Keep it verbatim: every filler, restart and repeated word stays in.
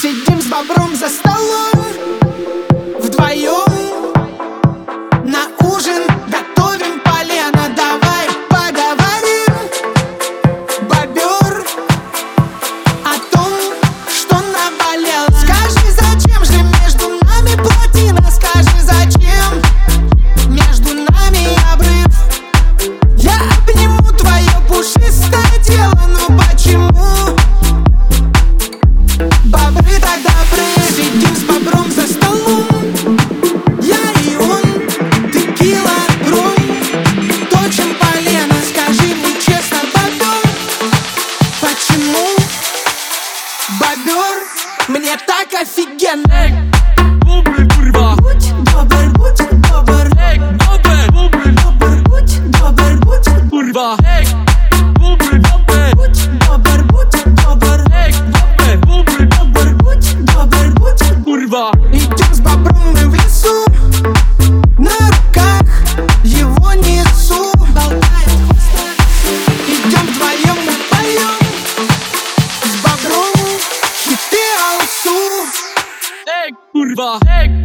Сидим с бобром за столом вдвоем, на ужин готовим полено. Давай поговорим, бобер, о том, что наболело. Скажи, зачем же между нами плотина? Скажи, зачем между нами обрыв? Я обниму твое пушистое тело, но почему бобры так добры? Сидим с бобром за столом, я и он, текила, ром, точим полено. Скажи мне честно, бобер, почему бобер мне так офигенно? Бобр, курва! Будь добр, будь добр, Эй, бобр, бобр, добр, будь добр, будь курва! Эй, бобр, бобр, будь добр, будь добр, эй, бобр, бобр, добр, будь добр, будь. курва! Идем с бобром мы в лесу, на руках его несу. Идем вдвоем, мы поем с бобром хиты алсу. Эй, курва! Эй,